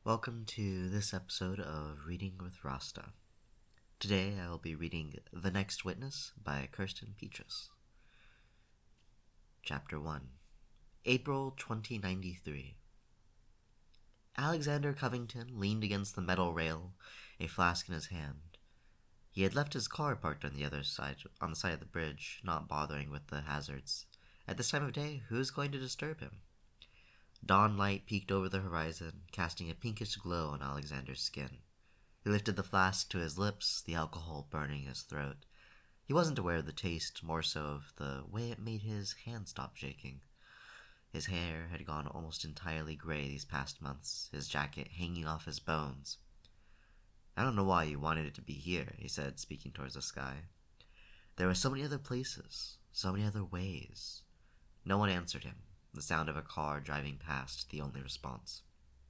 Welcome to this episode of Reading with Rasta. Today I will be reading The Next Witness by Kirsten Petrus. Chapter 1, April 2093. Alexander Covington leaned against the metal rail, a flask in his hand. He had left his car parked on the side of the bridge, not bothering with the hazards. At this time of day, who is going to disturb him? Dawn light peeked over the horizon, casting a pinkish glow on Alexander's skin. He lifted the flask to his lips, the alcohol burning his throat. He wasn't aware of the taste, more so of the way it made his hand stop shaking. His hair had gone almost entirely gray these past months, his jacket hanging off his bones. "I don't know why you wanted it to be here," he said, speaking towards the sky. There were so many other places, so many other ways. No one answered him. The sound of a car driving past, the only response.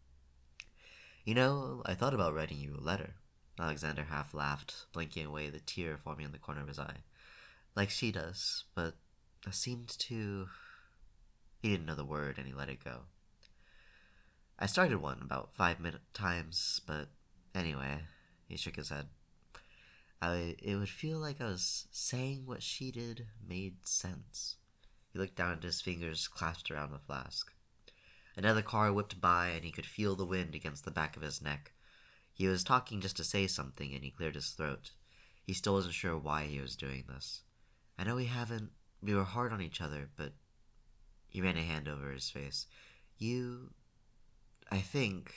I thought about writing you a letter." Alexander half laughed, blinking away the tear forming in the corner of his eye. "Like she does, but I seemed to..." He didn't know the word, and he let it go. "I started one about 5 times, but anyway," he shook his head. It would feel like I was saying what she did made sense." He looked down at his fingers clasped around the flask. Another car whipped by, and he could feel the wind against the back of his neck. He was talking just to say something, and he cleared his throat. He still wasn't sure why he was doing this. "I know we were hard on each other, but..." He ran a hand over his face. I think..."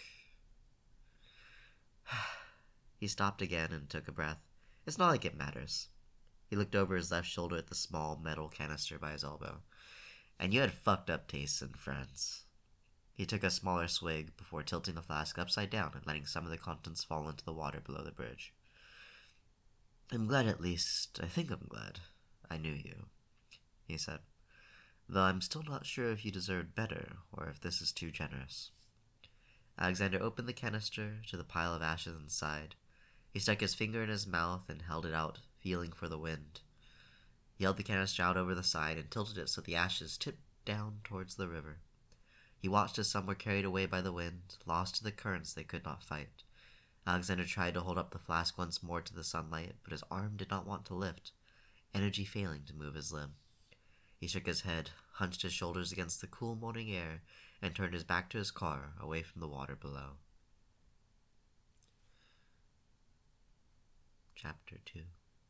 He stopped again and took a breath. "It's not like it matters." He looked over his left shoulder at the small metal canister by his elbow. "And you had fucked up tastes in France." He took a smaller swig before tilting the flask upside down and letting some of the contents fall into the water below the bridge. I think I'm glad I knew you," he said. "Though I'm still not sure if you deserved better, or if this is too generous." Alexander opened the canister to the pile of ashes inside. He stuck his finger in his mouth and held it out, feeling for the wind. He held the canister out over the side and tilted it so the ashes tipped down towards the river. He watched as some were carried away by the wind, lost to the currents they could not fight. Alexander tried to hold up the flask once more to the sunlight, but his arm did not want to lift, energy failing to move his limb. He shook his head, hunched his shoulders against the cool morning air, and turned his back to his car, away from the water below. Chapter 2,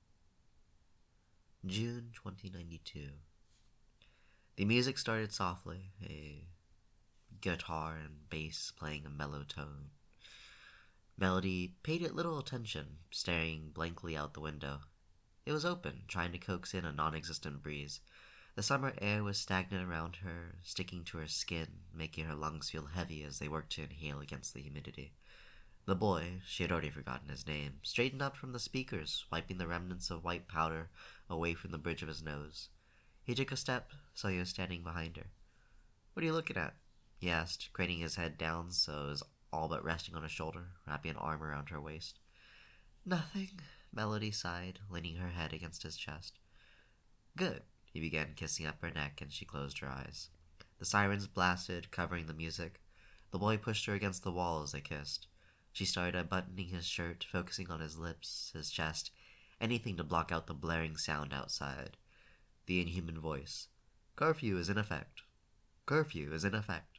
June 2092. The music started softly, a guitar and bass playing a mellow tone. Melody paid it little attention, staring blankly out the window. It was open, trying to coax in a non-existent breeze. The summer air was stagnant around her, sticking to her skin, making her lungs feel heavy as they worked to inhale against the humidity. The boy, she had already forgotten his name, straightened up from the speakers, wiping the remnants of white powder away from the bridge of his nose. He took a step, so he was standing behind her. "What are you looking at?" he asked, craning his head down so it was all but resting on his shoulder, wrapping an arm around her waist. "Nothing," Melody sighed, leaning her head against his chest. "Good." He began kissing up her neck, and she closed her eyes. The sirens blasted, covering the music. The boy pushed her against the wall as they kissed. She started unbuttoning his shirt, focusing on his lips, his chest, anything to block out the blaring sound outside. The inhuman voice. "Curfew is in effect. Curfew is in effect."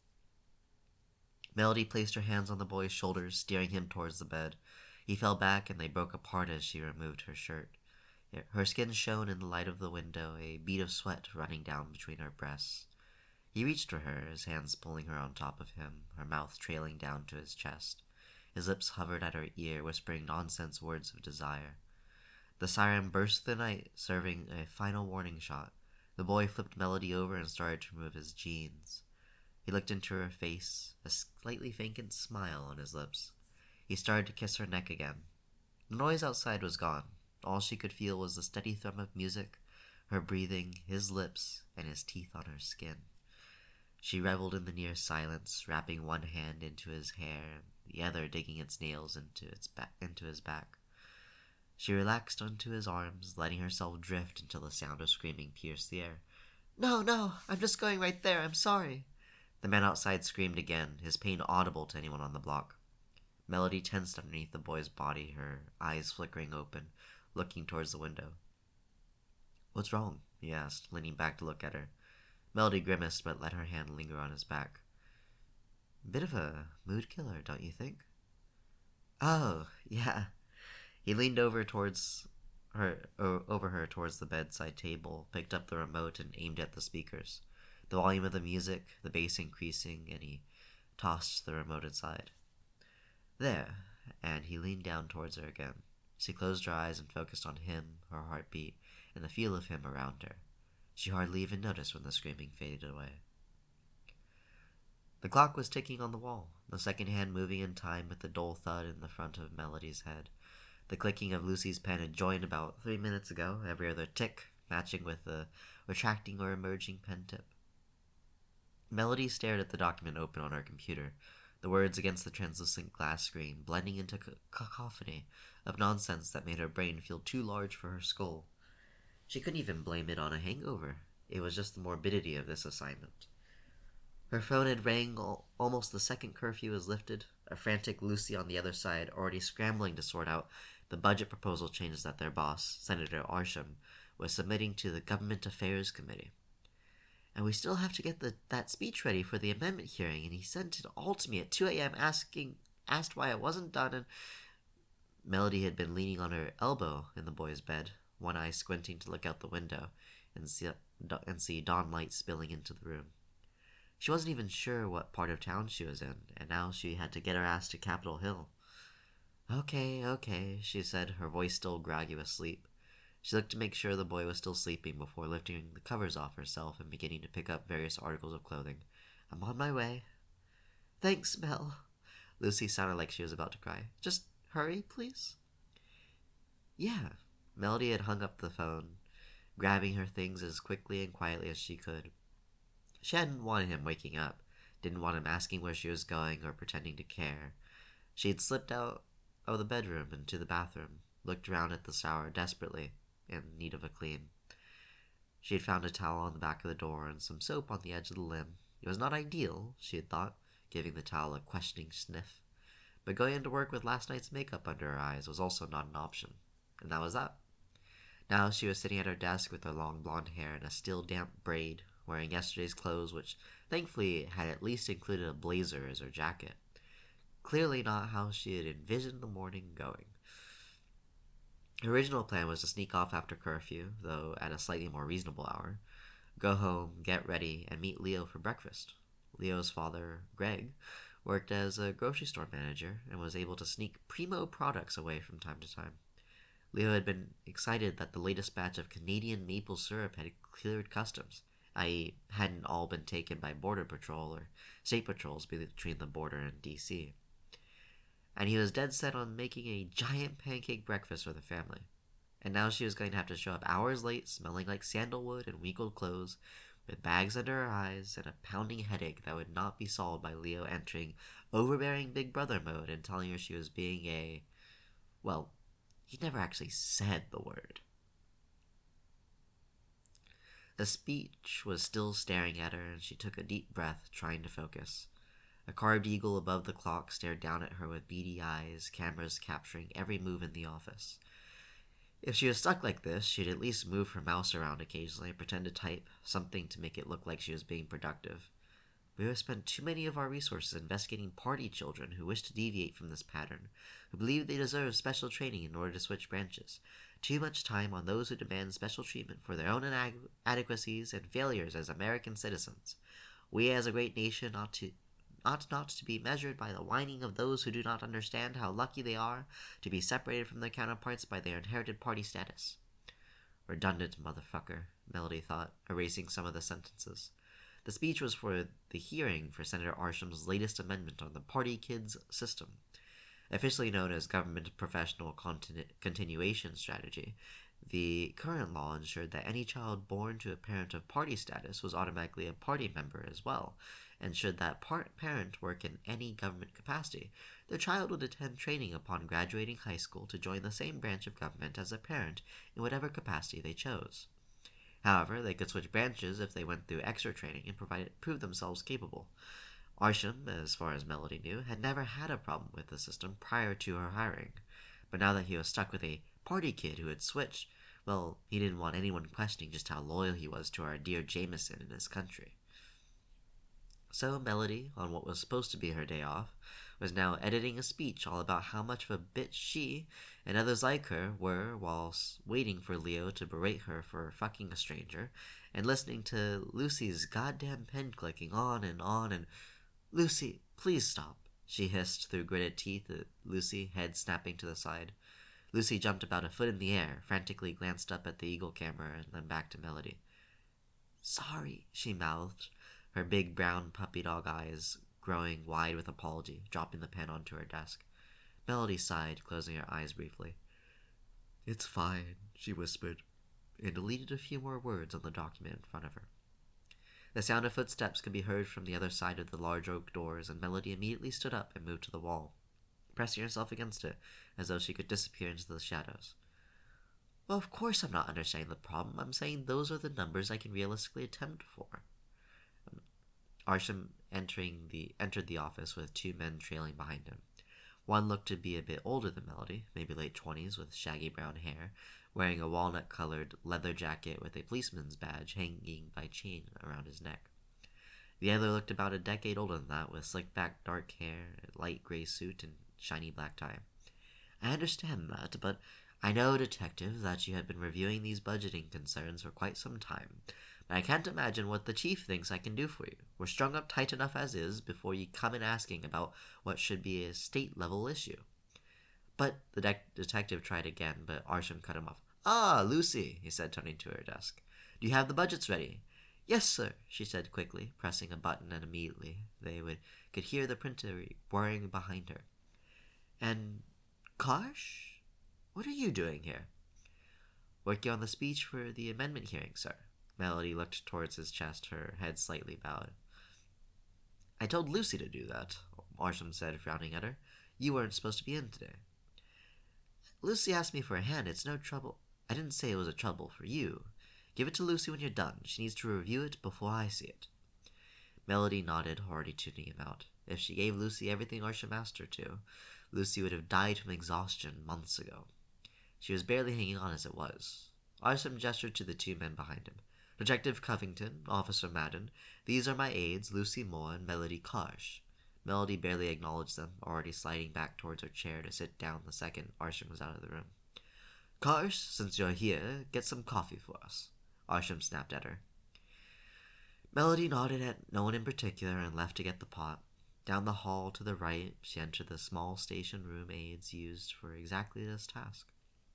Melody placed her hands on the boy's shoulders, steering him towards the bed. He fell back, and they broke apart as she removed her shirt. Her skin shone in the light of the window, a bead of sweat running down between her breasts. He reached for her, his hands pulling her on top of him, her mouth trailing down to his chest. His lips hovered at her ear, whispering nonsense words of desire. The siren burst the night, serving a final warning shot. The boy flipped Melody over and started to remove his jeans. He looked into her face, a slightly vacant smile on his lips. He started to kiss her neck again. The noise outside was gone. All she could feel was the steady thrum of music, her breathing, his lips, and his teeth on her skin. She reveled in the near silence, wrapping one hand into his hair, the other digging its nails into his back. She relaxed onto his arms, letting herself drift until the sound of screaming pierced the air. No, I'm just going right there, I'm sorry." The man outside screamed again, his pain audible to anyone on the block. Melody tensed underneath the boy's body, her eyes flickering open, looking towards the window. "What's wrong?" he asked, leaning back to look at her. Melody grimaced, but let her hand linger on his back. "Bit of a mood killer, don't you think?" "Oh, yeah." He leaned over her towards the bedside table, picked up the remote, and aimed at the speakers. The volume of the music, the bass increasing, and he tossed the remote aside. "There," and he leaned down towards her again. She closed her eyes and focused on him, her heartbeat, and the feel of him around her. She hardly even noticed when the screaming faded away. The clock was ticking on the wall, the second hand moving in time with the dull thud in the front of Melody's head. The clicking of Lucy's pen had joined about 3 minutes ago, every other tick matching with the retracting or emerging pen tip. Melody stared at the document open on her computer, the words against the translucent glass screen blending into cacophony of nonsense that made her brain feel too large for her skull. She couldn't even blame it on a hangover. It was just the morbidity of this assignment. Her phone had rang almost the second curfew was lifted, a frantic Lucy on the other side already scrambling to sort out the budget proposal changes that their boss, Senator Arsham, was submitting to the Government Affairs Committee. "And we still have to get that speech ready for the amendment hearing, and he sent it all to me at 2 a.m. asked why it wasn't done, and..." Melody had been leaning on her elbow in the boy's bed, one eye squinting to look out the window and see dawn light spilling into the room. She wasn't even sure what part of town she was in, and now she had to get her ass to Capitol Hill. Okay, she said, her voice still groggy with sleep. She looked to make sure the boy was still sleeping before lifting the covers off herself and beginning to pick up various articles of clothing. "I'm on my way." "Thanks, Mel." Lucy sounded like she was about to cry. "Just hurry, please." "Yeah." Melody had hung up the phone, grabbing her things as quickly and quietly as she could. She hadn't wanted him waking up, didn't want him asking where she was going or pretending to care. She had slipped out of the bedroom into the bathroom, looked around at the shower desperately, in need of a clean. She had found a towel on the back of the door and some soap on the edge of the limb. It was not ideal, she had thought, giving the towel a questioning sniff. But going into work with last night's makeup under her eyes was also not an option. And that was that. Now she was sitting at her desk with her long blonde hair in a still damp braid, wearing yesterday's clothes, which thankfully had at least included a blazer as her jacket. Clearly not how she had envisioned the morning going. Her original plan was to sneak off after curfew, though at a slightly more reasonable hour, go home, get ready, and meet Leo for breakfast. Leo's father, Greg, worked as a grocery store manager and was able to sneak primo products away from time to time. Leo had been excited that the latest batch of Canadian maple syrup had cleared customs, i.e., hadn't all been taken by Border Patrol or state patrols between the border and D.C., and he was dead set on making a giant pancake breakfast for the family. And now she was going to have to show up hours late, smelling like sandalwood and wrinkled clothes, with bags under her eyes and a pounding headache that would not be solved by Leo entering overbearing big brother mode and telling her she was being a... well, he never actually said the word. The speech was still staring at her, and she took a deep breath, trying to focus. A carved eagle above the clock stared down at her with beady eyes, cameras capturing every move in the office. If she was stuck like this, she'd at least move her mouse around occasionally and pretend to type, something to make it look like she was being productive. We have spent too many of our resources investigating party children who wish to deviate from this pattern, who believe they deserve special training in order to switch branches. Too much time on those who demand special treatment for their own inadequacies and failures as American citizens. We as a great nation ought not to be measured by the whining of those who do not understand how lucky they are to be separated from their counterparts by their inherited party status. Redundant motherfucker, Melody thought, erasing some of the sentences. The speech was for the hearing for Senator Arsham's latest amendment on the Party Kids system. Officially known as Government Professional Continuation Strategy, the current law ensured that any child born to a parent of party status was automatically a party member as well, and should that parent work in any government capacity, their child would attend training upon graduating high school to join the same branch of government as a parent in whatever capacity they chose. However, they could switch branches if they went through extra training and proved themselves capable. Arsham, as far as Melody knew, had never had a problem with the system prior to her hiring. But now that he was stuck with a party kid who had switched, well, he didn't want anyone questioning just how loyal he was to our dear Jameson and his country. So Melody, on what was supposed to be her day off, was now editing a speech all about how much of a bitch she and others like her were whilst waiting for Leo to berate her for fucking a stranger and listening to Lucy's goddamn pen clicking on and Lucy, please stop, she hissed through gritted teeth at Lucy, head snapping to the side. Lucy jumped about a foot in the air, frantically glanced up at the eagle camera and then back to Melody. Sorry, she mouthed, her big brown puppy dog eyes growing wide with apology, dropping the pen onto her desk. Melody sighed, closing her eyes briefly. It's fine, she whispered, and deleted a few more words on the document in front of her. The sound of footsteps could be heard from the other side of the large oak doors, and Melody immediately stood up and moved to the wall, pressing herself against it as though she could disappear into the shadows. Well, of course I'm not understanding the problem. I'm saying those are the numbers I can realistically attempt for. Arsham entered the office with two men trailing behind him. One looked to be a bit older than Melody, maybe late 20s, with shaggy brown hair, wearing a walnut-colored leather jacket with a policeman's badge hanging by chain around his neck. The other looked about a decade older than that, with slick-back dark hair, a light gray suit, and shiny black tie. I understand that, but I know, Detective, that you have been reviewing these budgeting concerns for quite some time. But I can't imagine what the chief thinks I can do for you. We're strung up tight enough as is before you come in asking about what should be a state-level issue. But the detective tried again, but Arsham cut him off. Ah, Lucy, he said, turning to her desk. Do you have the budgets ready? Yes, sir, she said quickly, pressing a button, and immediately could hear the printer whirring behind her. And Karsh? What are you doing here? Working on the speech for the amendment hearing, sir. Melody looked towards his chest, her head slightly bowed. I told Lucy to do that, Arsham said, frowning at her. You weren't supposed to be in today. Lucy asked me for a hand. It's no trouble. I didn't say it was a trouble for you. Give it to Lucy when you're done. She needs to review it before I see it. Melody nodded, already tuning him out. If she gave Lucy everything Arsham asked her to, Lucy would have died from exhaustion months ago. She was barely hanging on as it was. Arsham gestured to the two men behind him. Detective Covington, Officer Madden, these are my aides, Lucy Moore and Melody Karsh. Melody barely acknowledged them, already sliding back towards her chair to sit down the second Arsham was out of the room. Karsh, since you're here, get some coffee for us, Arsham snapped at her. Melody nodded at no one in particular and left to get the pot. Down the hall to the right, she entered the small station room aides used for exactly this task.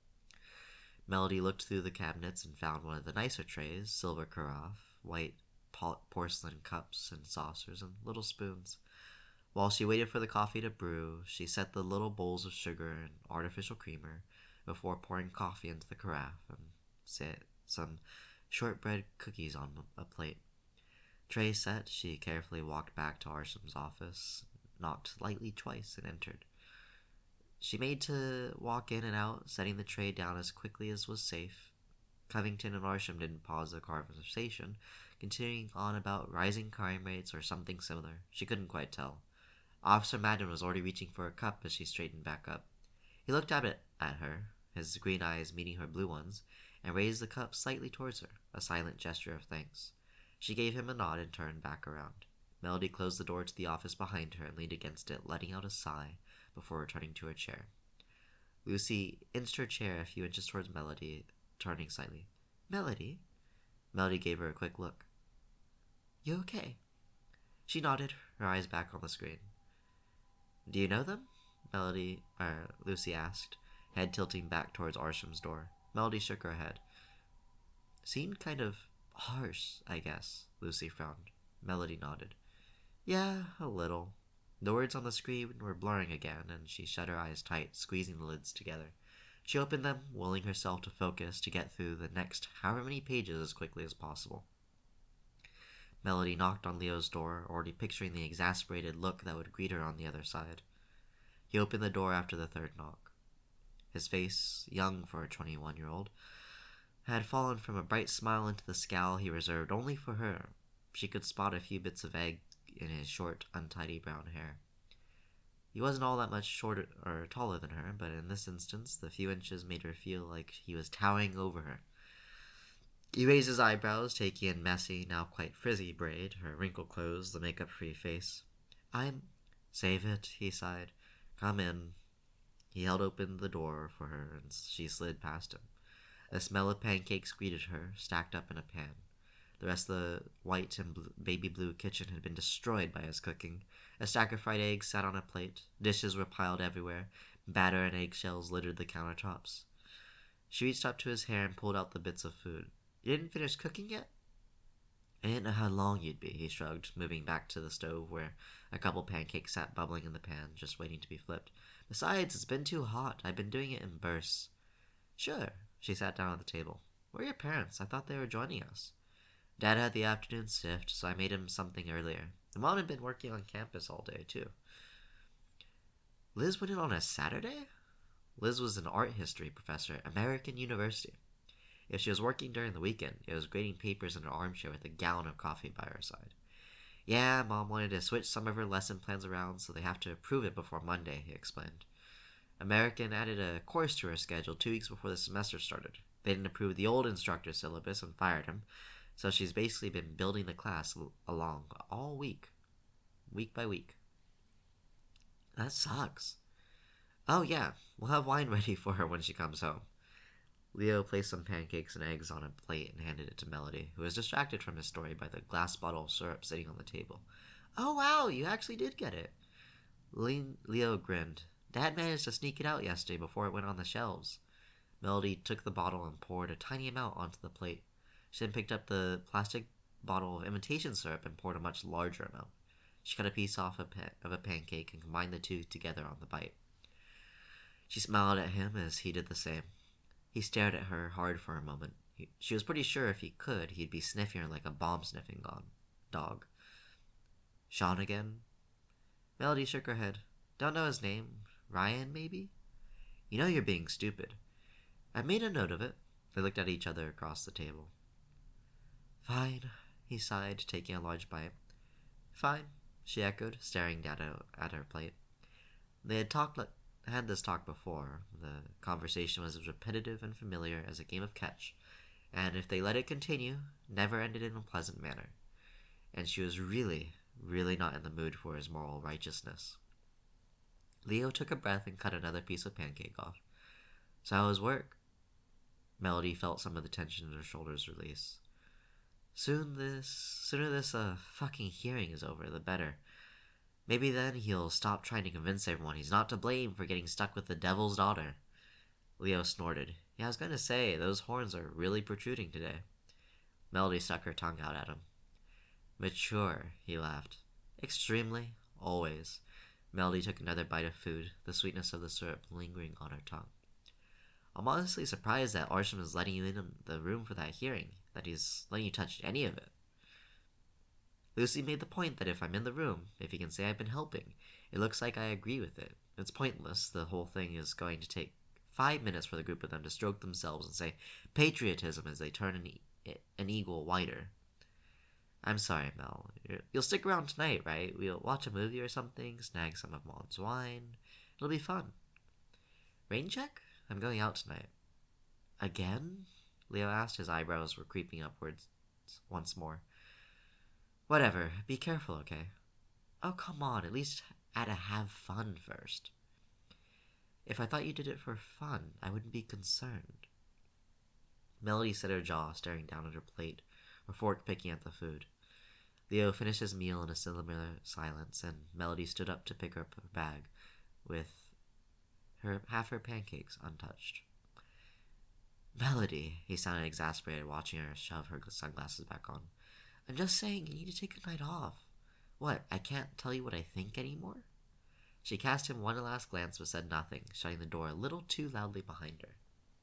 Melody looked through the cabinets and found one of the nicer trays, silver carafe, white porcelain cups and saucers, and little spoons. While she waited for the coffee to brew, she set the little bowls of sugar and artificial creamer before pouring coffee into the carafe and set some shortbread cookies on a plate. Tray set, she carefully walked back to Arsham's office, knocked lightly twice, and entered. She made to walk in and out, setting the tray down as quickly as was safe. Covington and Arsham didn't pause the conversation, continuing on about rising crime rates or something similar. She couldn't quite tell. Officer Madden was already reaching for a cup as she straightened back up. He looked at her, his green eyes meeting her blue ones, and raised the cup slightly towards her, a silent gesture of thanks. She gave him a nod and turned back around. Melody closed the door to the office behind her and leaned against it, letting out a sigh before returning to her chair. Lucy inched her chair a few inches towards Melody, turning slightly. Melody? Melody gave her a quick look. You okay? She nodded, her eyes back on the screen. Do you know them? Lucy asked, head tilting back towards Arsham's door. Melody shook her head. Seemed kind of harsh, I guess, Lucy frowned. Melody nodded. Yeah, a little. The words on the screen were blurring again, and she shut her eyes tight, squeezing the lids together. She opened them, willing herself to focus to get through the next however many pages as quickly as possible. Melody knocked on Leo's door, already picturing the exasperated look that would greet her on the other side. He opened the door after the third knock. His face, young for a 21-year-old, had fallen from a bright smile into the scowl he reserved only for her. She could spot a few bits of egg in his short, untidy brown hair. He wasn't all that much shorter or taller than her, but in this instance, the few inches made her feel like he was towering over her. He raised his eyebrows, taking in messy, now quite frizzy braid, her wrinkled clothes, the makeup-free face. Save it, he sighed. Come in. He held open the door for her, and she slid past him. The smell of pancakes greeted her, stacked up in a pan. The rest of the white and baby blue kitchen had been destroyed by his cooking. A stack of fried eggs sat on a plate. Dishes were piled everywhere. Batter and eggshells littered the countertops. She reached up to his hair and pulled out the bits of food. You didn't finish cooking yet? I didn't know how long you'd be, he shrugged, moving back to the stove where a couple pancakes sat bubbling in the pan, just waiting to be flipped. Besides, it's been too hot. I've been doing it in bursts. Sure. She sat down at the table. Where are your parents? I thought they were joining us. Dad had the afternoon shift, so I made him something earlier. And Mom had been working on campus all day, too. Liz went in on a Saturday? Liz was an art history professor at American University. If she was working during the weekend, it was grading papers in her armchair with a gallon of coffee by her side. Yeah, Mom wanted to switch some of her lesson plans around, so they have to approve it before Monday, he explained. American added a course to her schedule 2 weeks before the semester started. They didn't approve the old instructor's syllabus and fired him, so she's basically been building the class along all week by week. That sucks. Oh yeah, we'll have wine ready for her when she comes home. Leo placed some pancakes and eggs on a plate and handed it to Melody, who was distracted from his story by the glass bottle of syrup sitting on the table. Oh wow, you actually did get it. Leo grinned. Dad managed to sneak it out yesterday before it went on the shelves. Melody took the bottle and poured a tiny amount onto the plate. She then picked up the plastic bottle of imitation syrup and poured a much larger amount. She cut a piece off of a pancake and combined the two together on the bite. She smiled at him as he did the same. He stared at her hard for a moment. She was pretty sure if he could, he'd be sniffing her like a bomb-sniffing dog. Sean again? Melody shook her head. Don't know his name. Ryan, maybe? You know you're being stupid. I made a note of it. They looked at each other across the table. Fine, he sighed, taking a large bite. Fine, she echoed, staring down at her plate. They had this talk before. The conversation was as repetitive and familiar as a game of catch, and if they let it continue, never ended in a pleasant manner. And she was really, really not in the mood for his moral righteousness. Leo took a breath and cut another piece of pancake off. So how was work? Melody felt some of the tension in her shoulders release. Sooner this fucking hearing is over, the better. Maybe then he'll stop trying to convince everyone he's not to blame for getting stuck with the devil's daughter. Leo snorted. Yeah, I was going to say, those horns are really protruding today. Melody stuck her tongue out at him. Mature, he laughed. Extremely, always. Melody took another bite of food, the sweetness of the syrup lingering on her tongue. I'm honestly surprised that Arsham is letting you in the room for that hearing, that he's letting you touch any of it. Lucy made the point that if I'm in the room, if he can say I've been helping, it looks like I agree with it. It's pointless. The whole thing is going to take 5 minutes for the group of them to stroke themselves and say patriotism as they turn an eagle whiter. I'm sorry, Mel. You'll stick around tonight, right? We'll watch a movie or something, snag some of Mom's wine. It'll be fun. Rain check? I'm going out tonight. Again? Leo asked. His eyebrows were creeping upwards once more. Whatever. Be careful, okay? Oh, come on. At least add a have fun first. If I thought you did it for fun, I wouldn't be concerned. Melody set her jaw, staring down at her plate, her fork picking at the food. Leo finished his meal in a similar silence, and Melody stood up to pick up her bag, with half her pancakes untouched. Melody, he sounded exasperated, watching her shove her sunglasses back on. I'm just saying you need to take a night off. What, I can't tell you what I think anymore? She cast him one last glance but said nothing, shutting the door a little too loudly behind her.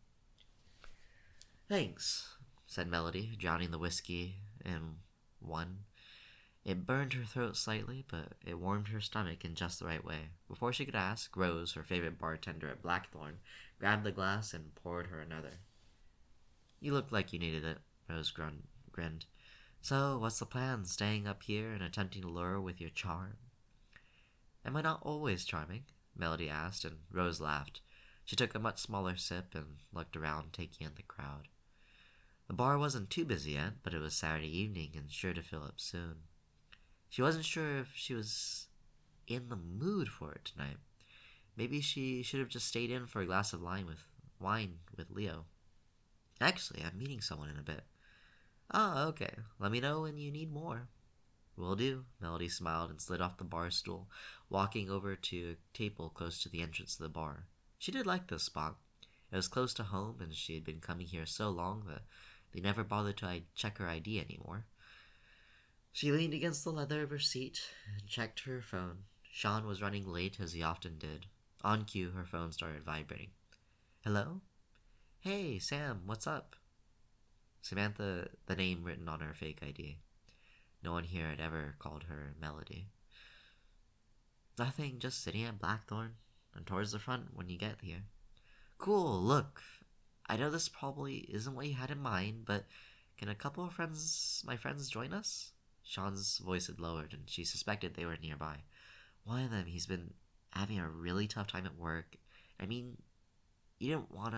Thanks, said Melody, drowning the whiskey in one. It burned her throat slightly, but it warmed her stomach in just the right way. Before she could ask, Rose, her favorite bartender at Blackthorn, grabbed the glass and poured her another. You looked like you needed it, grinned. So, what's the plan? Staying up here and attempting to lure her with your charm? Am I not always charming? Melody asked, and Rose laughed. She took a much smaller sip and looked around, taking in the crowd. The bar wasn't too busy yet, but it was Saturday evening and sure to fill up soon. She wasn't sure if she was in the mood for it tonight. Maybe she should have just stayed in for a glass of wine with Leo. Actually, I'm meeting someone in a bit. Ah, okay. Let me know when you need more. Will do. Melody smiled and slid off the bar stool, walking over to a table close to the entrance to the bar. She did like this spot. It was close to home, and she had been coming here so long that they never bothered to check her ID anymore. She leaned against the leather of her seat and checked her phone. Sean was running late, as he often did. On cue, her phone started vibrating. Hello? Hey, Sam, what's up? Samantha, the name written on her fake ID. No one here had ever called her Melody. Nothing, just sitting at Blackthorn and towards the front when you get here. Cool, look. I know this probably isn't what you had in mind, but can a couple of my friends join us? Sean's voice had lowered, and she suspected they were nearby. One of them, he's been having a really tough time at work. I mean, you didn't want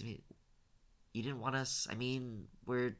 us. I mean, we're...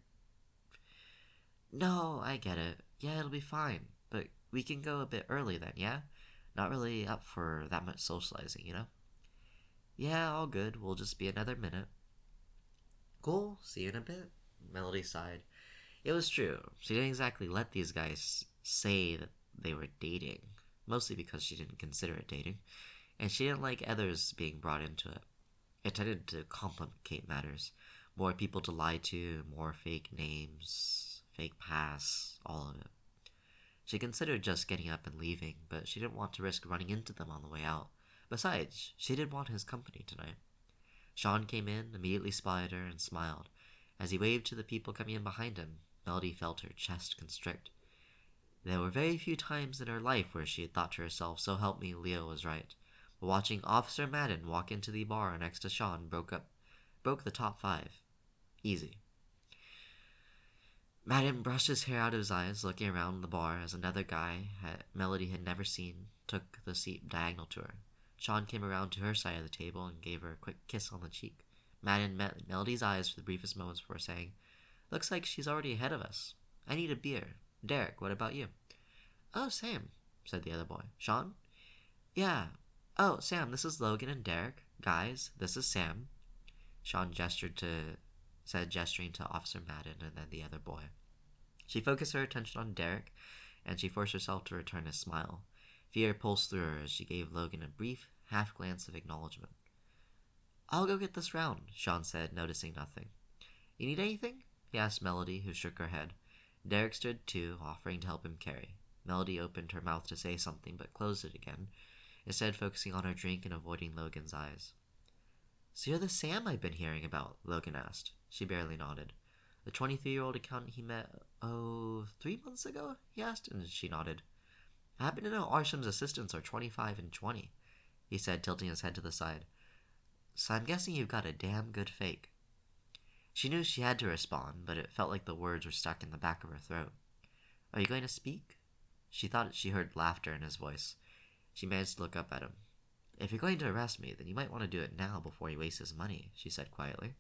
No, I get it. Yeah, it'll be fine. But we can go a bit early then, yeah? Not really up for that much socializing, you know? Yeah, all good. We'll just be another minute. Cool. See you in a bit. Melody sighed. It was true. She didn't exactly let these guys say that they were dating. Mostly because she didn't consider it dating. And she didn't like others being brought into it. It tended to complicate matters. More people to lie to, more fake names, fake pasts, all of it. She considered just getting up and leaving, but she didn't want to risk running into them on the way out. Besides, she did want his company tonight. Sean came in, immediately spotted her, and smiled. As he waved to the people coming in behind him, Melody felt her chest constrict. There were very few times in her life where she had thought to herself, so help me, Leo was right. But watching Officer Madden walk into the bar next to Sean broke the top 5. Easy. Madden brushed his hair out of his eyes, looking around the bar as another guy Melody had never seen took the seat diagonal to her. Sean came around to her side of the table and gave her a quick kiss on the cheek. Madden met Melody's eyes for the briefest moments before saying, Looks like she's already ahead of us. I need a beer. Derek, what about you? Oh, Sam, said the other boy. Sean? Yeah. Oh, Sam, this is Logan and Derek. Guys, this is Sam. Sean gesturing to Officer Madden and then the other boy. She focused her attention on Derek, and she forced herself to return his smile. Fear pulsed through her as she gave Logan a brief, half glance of acknowledgement. I'll go get this round, Sean said, noticing nothing. You need anything? He asked Melody, who shook her head. Derek stood too, offering to help him carry. Melody opened her mouth to say something, but closed it again, instead focusing on her drink and avoiding Logan's eyes. So you're the Sam I've been hearing about? Logan asked. She barely nodded. The 23-year-old accountant he met, 3 months ago? He asked, and she nodded. I happen to know Arsham's assistants are 25 and 20, he said, tilting his head to the side. So I'm guessing you've got a damn good fake. She knew she had to respond, but it felt like the words were stuck in the back of her throat. Are you going to speak? She thought she heard laughter in his voice. She managed to look up at him. If you're going to arrest me, then you might want to do it now before he wastes his money, she said quietly.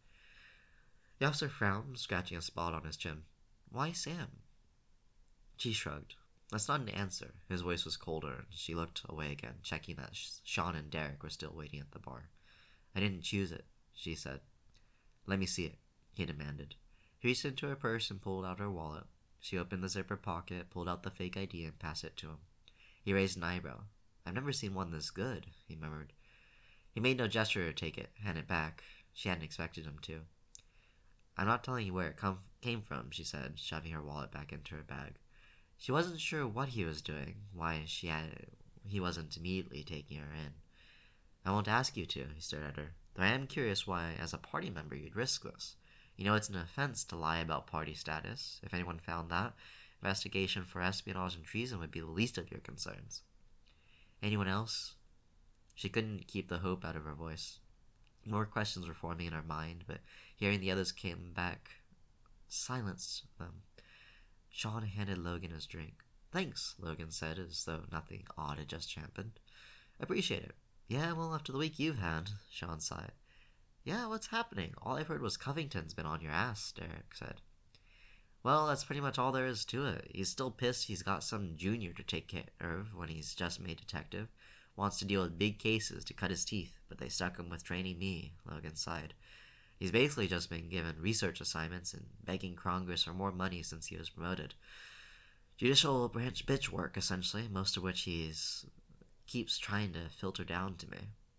The officer frowned, scratching a spot on his chin. Why Sam? She shrugged. That's not an answer. His voice was colder, and she looked away again, checking that Sean and Derek were still waiting at the bar. I didn't choose it, she said. Let me see it, he demanded. He reached into her purse and pulled out her wallet. She opened the zipper pocket, pulled out the fake ID, and passed it to him. He raised an eyebrow. I've never seen one this good, he murmured. He made no gesture to take it, hand it back. She hadn't expected him to. I'm not telling you where it came from, she said, shoving her wallet back into her bag. She wasn't sure what he was doing, why he wasn't immediately taking her in. I won't ask you to, he stared at her, though I am curious why, as a party member, you'd risk this. You know it's an offense to lie about party status. If anyone found that, investigation for espionage and treason would be the least of your concerns. Anyone else? She couldn't keep the hope out of her voice. More questions were forming in her mind, but hearing the others came back silenced them. Sean handed Logan his drink. Thanks, Logan said, as though nothing odd had just happened. Appreciate it. Yeah, well, after the week you've had, Sean sighed. Yeah, what's happening? All I've heard was Covington's been on your ass, Derek said. Well, that's pretty much all there is to it. He's still pissed he's got some junior to take care of when he's just made detective. Wants to deal with big cases to cut his teeth, but they stuck him with training me, Logan sighed. He's basically just been given research assignments and begging Congress for more money since he was promoted. Judicial branch bitch work, essentially, most of which keeps trying to filter down to me.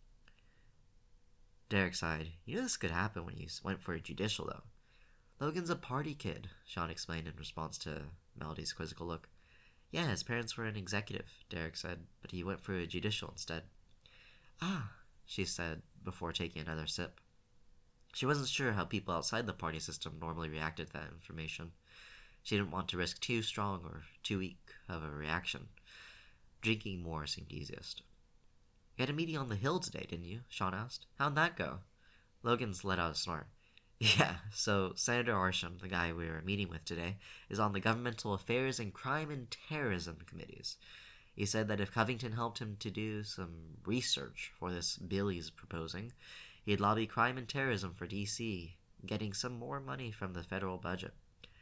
Derek sighed. You knew this could happen when you went for a judicial, though. Logan's a party kid, Sean explained in response to Melody's quizzical look. Yeah, his parents were an executive, Derek said, but he went for a judicial instead. Ah, she said before taking another sip. She wasn't sure how people outside the party system normally reacted to that information. She didn't want to risk too strong or too weak of a reaction. Drinking more seemed easiest. You had a meeting on the Hill today, didn't you? Sean asked. How'd that go? Logan's let out a snort. Yeah, so Senator Arsham, the guy we were meeting with today, is on the Governmental Affairs and Crime and Terrorism committees. He said that if Covington helped him to do some research for this bill he's proposing, he'd lobby crime and terrorism for D.C., getting some more money from the federal budget.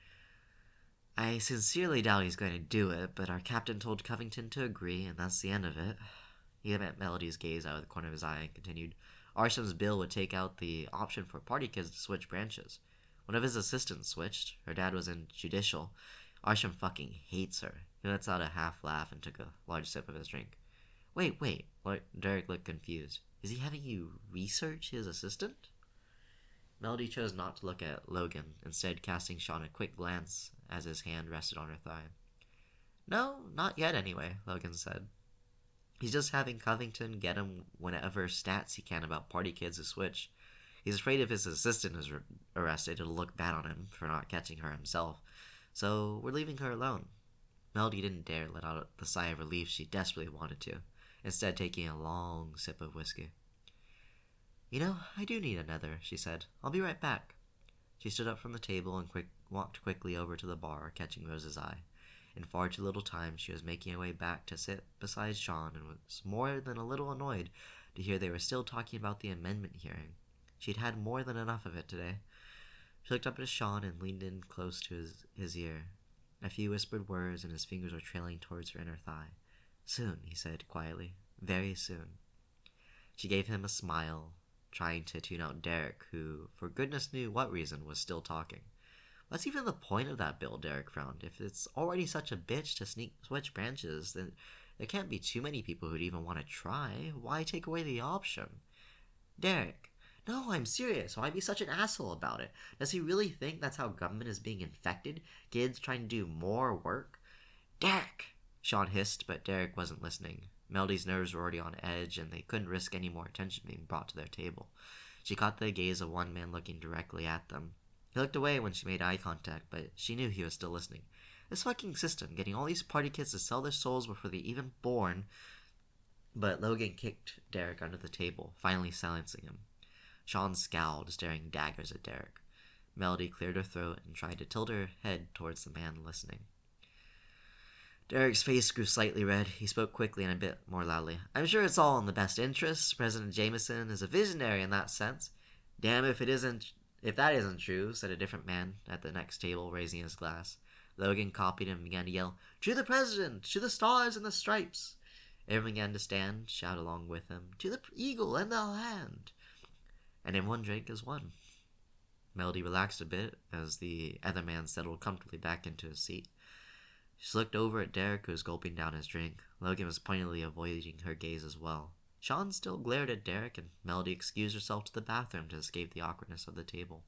I sincerely doubt he's going to do it, but our captain told Covington to agree, and that's the end of it. He met Melody's gaze out of the corner of his eye and continued, Arsham's bill would take out the option for party kids to switch branches. One of his assistants switched. Her dad was in judicial. Arsham fucking hates her. He lets out a half laugh and took a large sip of his drink. Wait. Derek looked confused. Is he having you research his assistant? Melody chose not to look at Logan, instead casting Sean a quick glance as his hand rested on her thigh. No, not yet anyway, Logan said. He's just having Covington get him whatever stats he can about party kids to switch. He's afraid if his assistant is arrested, it'll look bad on him for not catching her himself. So we're leaving her alone. Melody didn't dare let out the sigh of relief she desperately wanted to, instead taking a long sip of whiskey. You know, I do need another, she said. I'll be right back. She stood up from the table and walked quickly over to the bar, catching Rose's eye. In far too little time, she was making her way back to sit beside Sean and was more than a little annoyed to hear they were still talking about the amendment hearing. She'd had more than enough of it today. She looked up at Sean and leaned in close to his ear. A few whispered words, and his fingers were trailing towards her inner thigh. Soon, he said quietly. Very soon. She gave him a smile, trying to tune out Derek, who, for goodness knew what reason, was still talking. What's even the point of that bill, Derek frowned. If it's already such a bitch to switch branches, then there can't be too many people who'd even want to try. Why take away the option? Derek. No, I'm serious. Why be such an asshole about it? Does he really think that's how government is being infected? Kids trying to do more work? Derek! Sean hissed, but Derek wasn't listening. Melody's nerves were already on edge, and they couldn't risk any more attention being brought to their table. She caught the gaze of one man looking directly at them. He looked away when she made eye contact, but she knew he was still listening. This fucking system, getting all these party kids to sell their souls before they even born. But Logan kicked Derek under the table, finally silencing him. Sean scowled, staring daggers at Derek. Melody cleared her throat and tried to tilt her head towards the man listening. Derek's face grew slightly red. He spoke quickly and a bit more loudly. I'm sure it's all in the best interests. President Jameson is a visionary in that sense. Damn if that isn't true, said a different man at the next table, raising his glass. Logan copied him and began to yell, To the President! To the Stars and the Stripes! Everyone began to stand, shout along with him, To the Eagle and the Land! And everyone drank as one. Melody relaxed a bit as the other man settled comfortably back into his seat. She looked over at Derek, who was gulping down his drink. Logan was pointedly avoiding her gaze as well. Sean still glared at Derek, and Melody excused herself to the bathroom to escape the awkwardness of the table.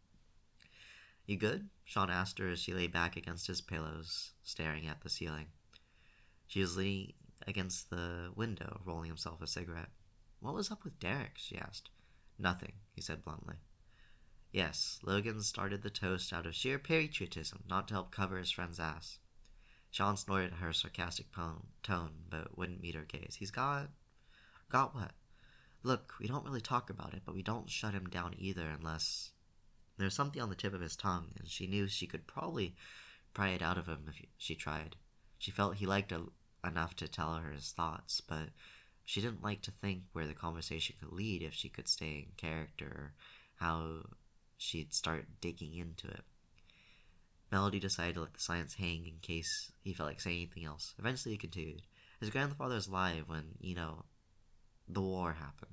You good? Sean asked her as she lay back against his pillows, staring at the ceiling. She was leaning against the window, rolling himself a cigarette. What was up with Derek? She asked. Nothing, he said bluntly. Yes, Logan started the toast out of sheer patriotism, not to help cover his friend's ass. Sean snorted at her sarcastic tone, but wouldn't meet her gaze. He's got what? Look, we don't really talk about it, but we don't shut him down either unless there's something on the tip of his tongue, and she knew she could probably pry it out of him if she tried. She felt he liked her enough to tell her his thoughts, but she didn't like to think where the conversation could lead if she could stay in character, or how she'd start digging into it. Melody decided to let the silence hang in case he felt like saying anything else. Eventually he continued. His grandfather was alive when, the war happened.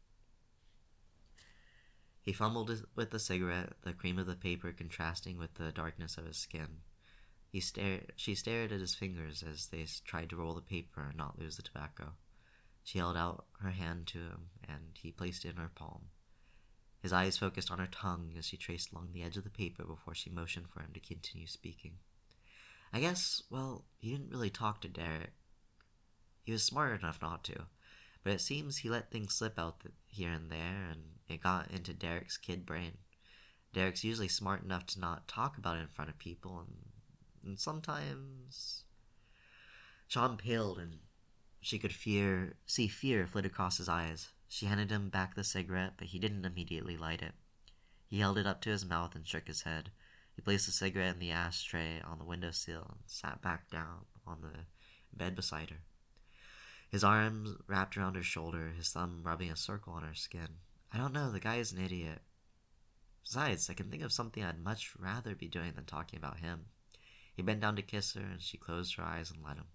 He fumbled with the cigarette, the cream of the paper contrasting with the darkness of his skin. She stared at his fingers as they tried to roll the paper and not lose the tobacco. She held out her hand to him, and he placed it in her palm. His eyes focused on her tongue as she traced along the edge of the paper before she motioned for him to continue speaking. I guess, well, he didn't really talk to Derek. He was smart enough not to, but it seems he let things slip out here and there, and it got into Derek's kid brain. Derek's usually smart enough to not talk about it in front of people, and sometimes... Sean paled, and she could see fear flit across his eyes. She handed him back the cigarette, but he didn't immediately light it. He held it up to his mouth and shook his head. He placed the cigarette in the ashtray on the windowsill and sat back down on the bed beside her. His arms wrapped around her shoulder, his thumb rubbing a circle on her skin. I don't know, the guy is an idiot. Besides, I can think of something I'd much rather be doing than talking about him. He bent down to kiss her, and she closed her eyes and let him.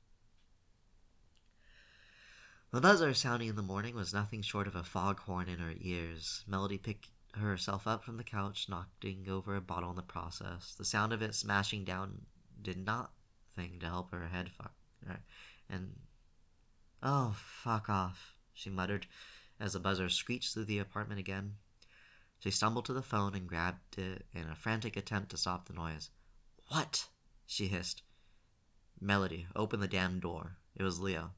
The buzzer sounding in the morning was nothing short of a foghorn in her ears. Melody picked herself up from the couch, knocking over a bottle in the process. The sound of it smashing down did nothing to help her head Oh, fuck off, she muttered as the buzzer screeched through the apartment again. She stumbled to the phone and grabbed it in a frantic attempt to stop the noise. What? She hissed. Melody, open the damn door. It was Leo.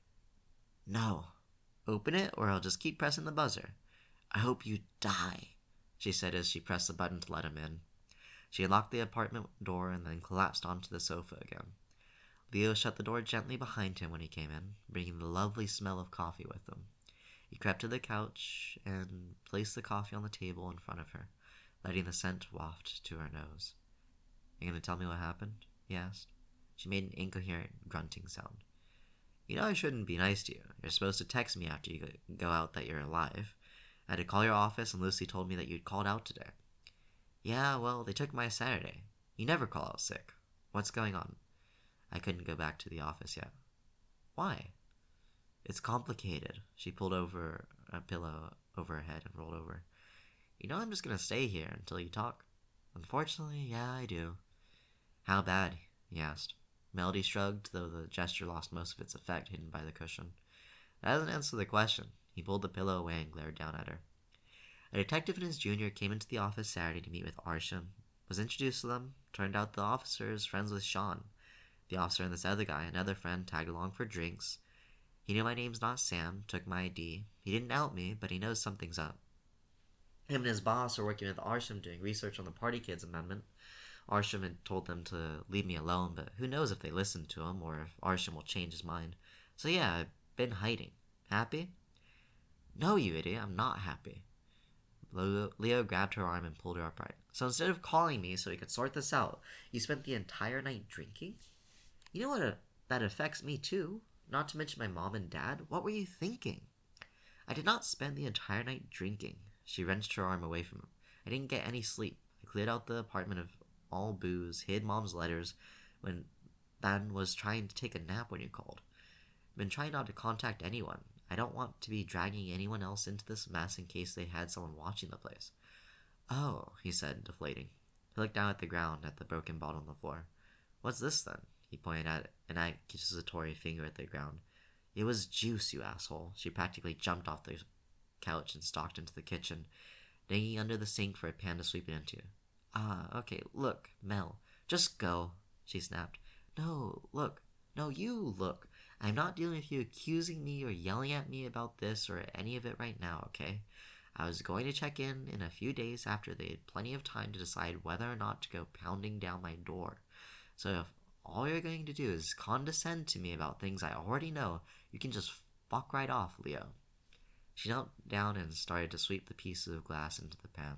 No. Open it, or I'll just keep pressing the buzzer. I hope you die, she said as she pressed the button to let him in. She unlocked the apartment door and then collapsed onto the sofa again. Leo shut the door gently behind him when he came in, bringing the lovely smell of coffee with him. He crept to the couch and placed the coffee on the table in front of her, letting the scent waft to her nose. You gonna tell me what happened? He asked. She made an incoherent grunting sound. You know I shouldn't be nice to you. You're supposed to text me after you go out that you're alive. I had to call your office, and Lucy told me that you'd called out today. Yeah, well, they took my Saturday. You never call out sick. What's going on? I couldn't go back to the office yet. Why? It's complicated. She pulled over a pillow over her head and rolled over. You know I'm just gonna stay here until you talk. Unfortunately, yeah, I do. How bad? He asked. Melody shrugged, though the gesture lost most of its effect hidden by the cushion. That doesn't answer the question. He pulled the pillow away and glared down at her. A detective and his junior came into the office Saturday to meet with Arsham. Was introduced to them. Turned out the officer is friends with Sean. The officer and this other guy, another friend, tagged along for drinks. He knew my name's not Sam, took my ID. He didn't out me, but he knows something's up. Him and his boss are working with Arsham doing research on the Party Kids amendment. Arsham had told them to leave me alone, but who knows if they listened to him or if Arsham will change his mind. So yeah, I've been hiding. Happy? No, you idiot, I'm not happy. Leo grabbed her arm and pulled her upright. So instead of calling me so we could sort this out, you spent the entire night drinking? You know what? That affects me too. Not to mention my mom and dad. What were you thinking? I did not spend the entire night drinking. She wrenched her arm away from him. I didn't get any sleep. I cleared out the apartment of all booze, hid Mom's letters, then was trying to take a nap when you called. Been trying not to contact anyone. I don't want to be dragging anyone else into this mess in case they had someone watching the place. Oh, he said, deflating. He looked down at the ground, at the broken bottle on the floor. What's this then? He pointed at an accusatory finger at the ground. It was juice, you asshole. She practically jumped off the couch and stalked into the kitchen, digging under the sink for a pan to sweep it into. Ah, okay, look, Mel. Just go, she snapped. No, look. No, you look. I'm not dealing with you accusing me or yelling at me about this or any of it right now, okay? I was going to check in a few days after they had plenty of time to decide whether or not to go pounding down my door. So if all you're going to do is condescend to me about things I already know, you can just fuck right off, Leo. She knelt down and started to sweep the pieces of glass into the pan.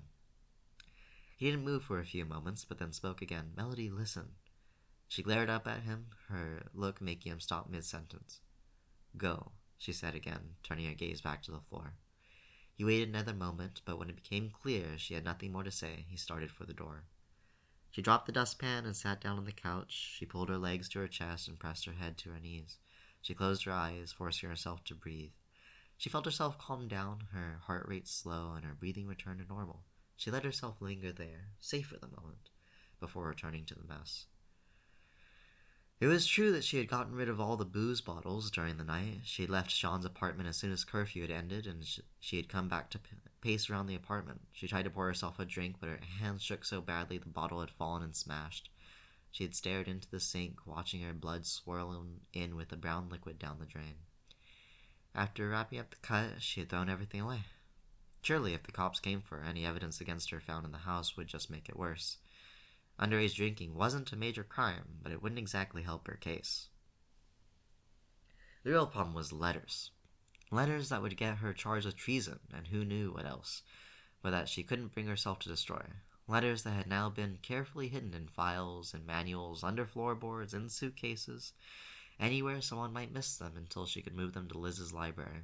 He didn't move for a few moments, but then spoke again. "Melody, listen." She glared up at him, her look making him stop mid-sentence. "Go," she said again, turning her gaze back to the floor. He waited another moment, but when it became clear she had nothing more to say, he started for the door. She dropped the dustpan and sat down on the couch. She pulled her legs to her chest and pressed her head to her knees. She closed her eyes, forcing herself to breathe. She felt herself calm down, her heart rate slow, and her breathing return to normal. She let herself linger there, safe for the moment, before returning to the mess. It was true that she had gotten rid of all the booze bottles during the night. She had left Sean's apartment as soon as curfew had ended, and she had come back to pace around the apartment. She tried to pour herself a drink, but her hands shook so badly the bottle had fallen and smashed. She had stared into the sink, watching her blood swirl in with the brown liquid down the drain. After wrapping up the cut, she had thrown everything away. Surely, if the cops came for her, any evidence against her found in the house would just make it worse. Underage drinking wasn't a major crime, but it wouldn't exactly help her case. The real problem was letters. Letters that would get her charged with treason, and who knew what else, but that she couldn't bring herself to destroy. Letters that had now been carefully hidden in files and manuals, under floorboards, in suitcases, anywhere someone might miss them until she could move them to Liz's library.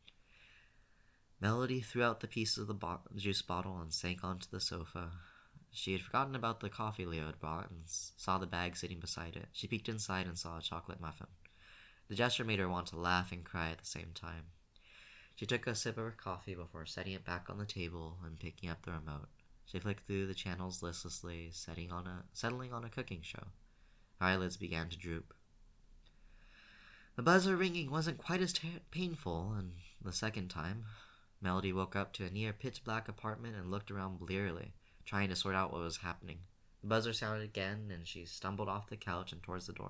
Melody threw out the piece of the juice bottle and sank onto the sofa. She had forgotten about the coffee Leo had brought and saw the bag sitting beside it. She peeked inside and saw a chocolate muffin. The gesture made her want to laugh and cry at the same time. She took a sip of her coffee before setting it back on the table and picking up the remote. She flicked through the channels listlessly, settling on a cooking show. Her eyelids began to droop. The buzzer ringing wasn't quite as painful, and the second time, Melody woke up to a near pitch-black apartment and looked around blearily, trying to sort out what was happening. The buzzer sounded again, and she stumbled off the couch and towards the door.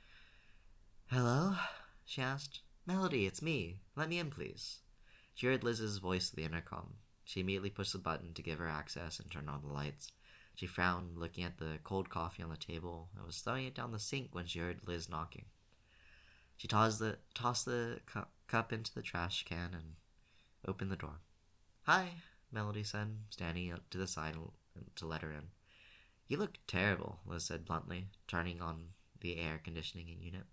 "Hello?" she asked. "Melody, it's me. Let me in, please." She heard Liz's voice through the intercom. She immediately pushed the button to give her access and turned on the lights. She frowned, looking at the cold coffee on the table, and was throwing it down the sink when she heard Liz knocking. She tossed the cup into the trash can and opened the door. "Hi," Melody said, standing up to the side to let her in. "You look terrible," Liz said bluntly, turning on the air conditioning unit.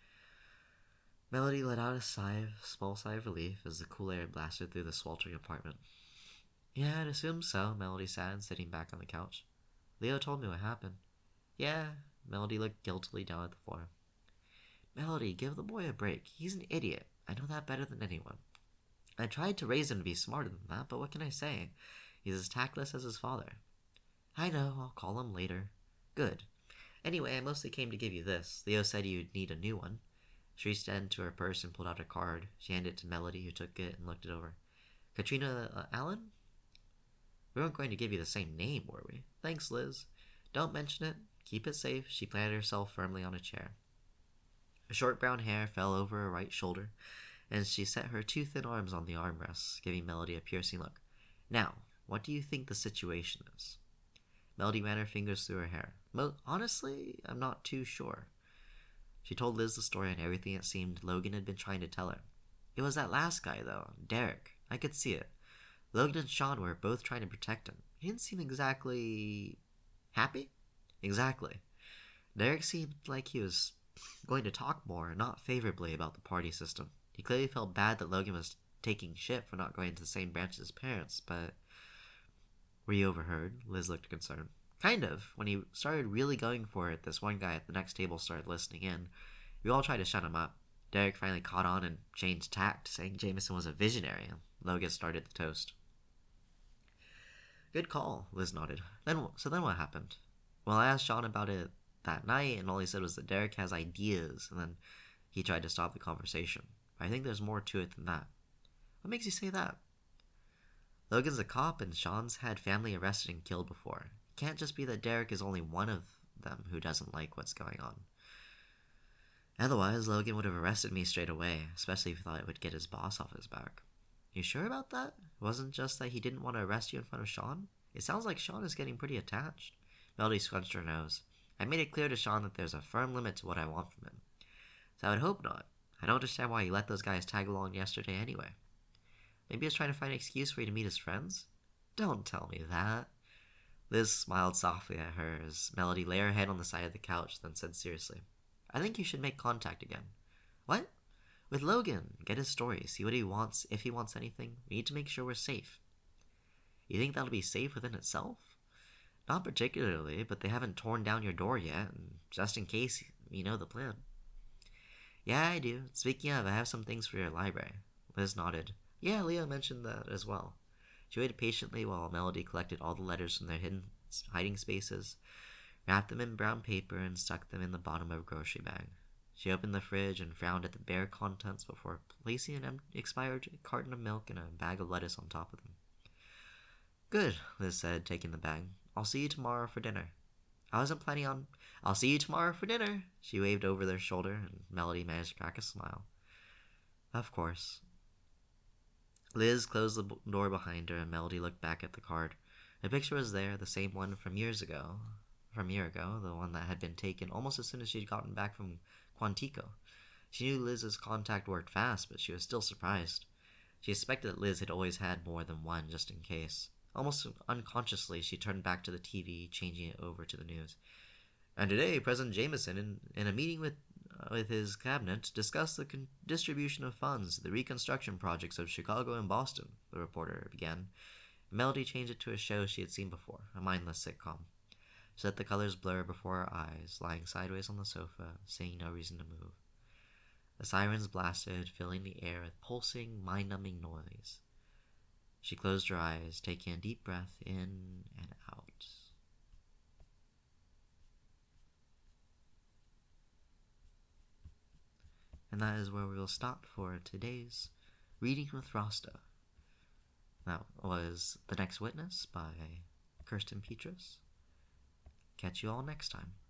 Melody let out a small sigh of relief as the cool air blasted through the sweltering apartment. "Yeah, I'd assume so," Melody said, sitting back on the couch. "Leo told me what happened." "Yeah," Melody looked guiltily down at the floor. "Melody, give the boy a break. He's an idiot. I know that better than anyone. I tried to raise him to be smarter than that, but what can I say? He's as tactless as his father." "I know, I'll call him later." "Good. Anyway, I mostly came to give you this. Leo said you'd need a new one." She reached into her purse and pulled out a card. She handed it to Melody, who took it and looked it over. "Katrina Allen? We weren't going to give you the same name, were we?" "Thanks, Liz. Don't mention it. Keep it safe." She planted herself firmly on a chair. Her short brown hair fell over her right shoulder, and she set her two thin arms on the armrests, giving Melody a piercing look. "Now, what do you think the situation is?" Melody ran her fingers through her hair. "Honestly, I'm not too sure." She told Liz the story and everything it seemed Logan had been trying to tell her. "It was that last guy, though, Derek. I could see it. Logan and Sean were both trying to protect him. He didn't seem exactly happy." "Exactly. Derek seemed like he was going to talk more and not favorably about the party system. He clearly felt bad that Logan was taking shit for not going to the same branch as his parents, but..." "Were you overheard?" Liz looked concerned. "Kind of. When he started really going for it, this one guy at the next table started listening in. We all tried to shut him up. Derek finally caught on and changed tact, saying Jameson was a visionary. Logan started the toast." "Good call," Liz nodded. Then what happened?" "Well, I asked Sean about it that night, and all he said was that Derek has ideas, and then he tried to stop the conversation. I think there's more to it than that." "What makes you say that?" "Logan's a cop, and Sean's had family arrested and killed before. It can't just be that Derek is only one of them who doesn't like what's going on. Otherwise, Logan would have arrested me straight away, especially if he thought it would get his boss off his back." "You sure about that? It wasn't just that he didn't want to arrest you in front of Sean? It sounds like Sean is getting pretty attached." Melody scrunched her nose. "I made it clear to Sean that there's a firm limit to what I want from him. So I would hope not. I don't understand why he let those guys tag along yesterday anyway." Maybe he was trying to find an excuse for you to meet his friends? Don't tell me that. Liz smiled softly at her as Melody lay her head on the side of the couch, then said seriously, I think you should make contact again. What? With Logan. Get his story, see what he wants, if he wants anything. We need to make sure we're safe. You think that'll be safe within itself? Not particularly, but they haven't torn down your door yet, and just in case, you know the plan. Yeah, I do. Speaking of, I have some things for your library. Liz nodded. Yeah, Leah mentioned that as well. She waited patiently while Melody collected all the letters from their hiding spaces, wrapped them in brown paper, and stuck them in the bottom of a grocery bag. She opened the fridge and frowned at the bare contents before placing an expired carton of milk and a bag of lettuce on top of them. Good, Liz said, taking the bag. I'll see you tomorrow for dinner. I wasn't planning on... I'll see you tomorrow for dinner. She waved over their shoulder, and Melody managed to crack a smile. Of course. Liz closed the door behind her, and Melody looked back at the card. The picture was there, the same one from a year ago, the one that had been taken almost as soon as she'd gotten back from Quantico. She knew Liz's contact worked fast, but she was still surprised. She suspected that Liz had always had more than one, just in case. Almost unconsciously, she turned back to the TV, changing it over to the news. And today, President Jameson, in a meeting with his cabinet, discussed the distribution of funds to the reconstruction projects of Chicago and Boston, the reporter began. Melody changed it to a show she had seen before, a mindless sitcom. She let the colors blur before her eyes, lying sideways on the sofa, seeing no reason to move. The sirens blasted, filling the air with pulsing, mind-numbing noise. She closed her eyes, taking a deep breath in and out. And that is where we will stop for today's Reading with Rosta. That was The Next Witness by Kirsten Petrus. Catch you all next time.